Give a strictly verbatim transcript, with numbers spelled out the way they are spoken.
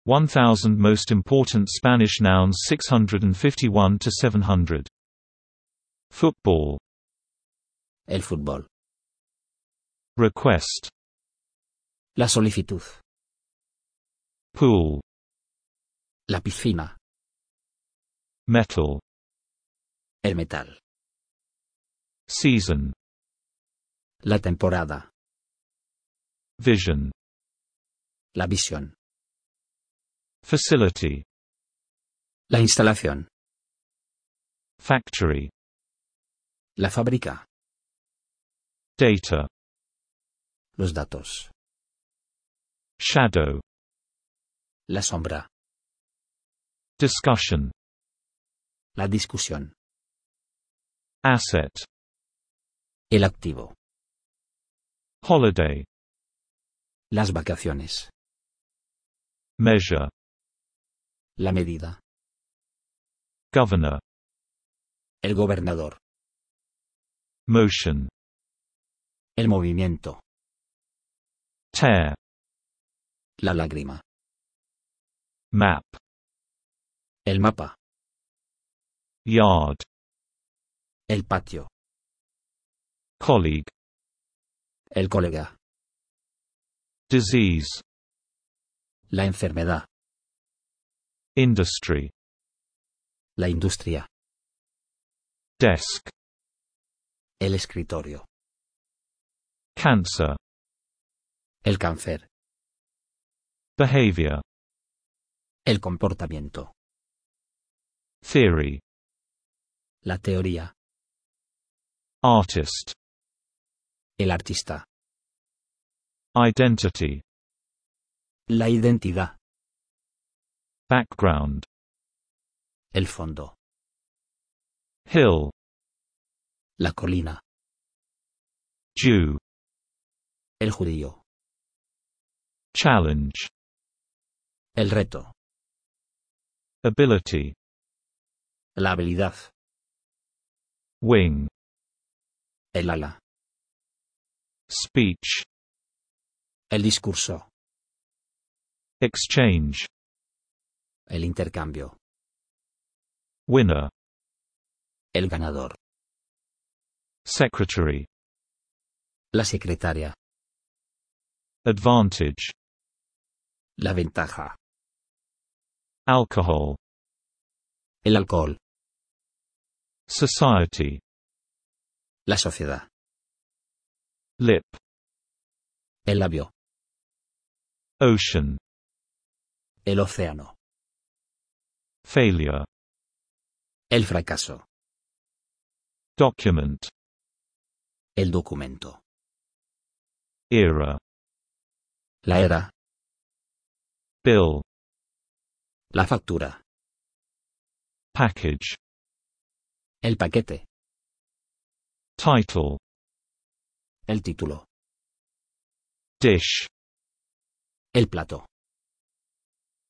one thousand Most Important Spanish Nouns six hundred fifty-one to seven hundred. Football. El fútbol. Request. La solicitud. Pool. La piscina. Metal. El metal. Season. La temporada. Vision. La visión. Facility. La instalación. Factory. La fábrica. Data. Los datos. Shadow. La sombra. Discussion. La discusión. Asset. El activo. Holiday. Las vacaciones. Measure. La medida. Governor. El gobernador. Motion. El movimiento. Tear. La lágrima. Map. El mapa. Yard. El patio. Colleague. El colega. Disease. La enfermedad. Industry. La industria. Desk. El escritorio. Cancer. El cáncer. Behavior. El comportamiento. Theory. La teoría. Artist. El artista. Identity. La identidad. Background. El fondo. Hill. La colina. Jew. El judío. Challenge. El reto. Ability. La habilidad. Wing. El ala. Speech. El discurso. Exchange. El intercambio. Winner. El ganador. Secretary. La secretaria. Advantage. La ventaja. Alcohol. El alcohol. Society. La sociedad. Lip. El labio. Ocean. El océano. Failure. El fracaso. Document. El documento. Era. La era. Bill. La factura. Package. El paquete. Title. El título. Dish. El plato.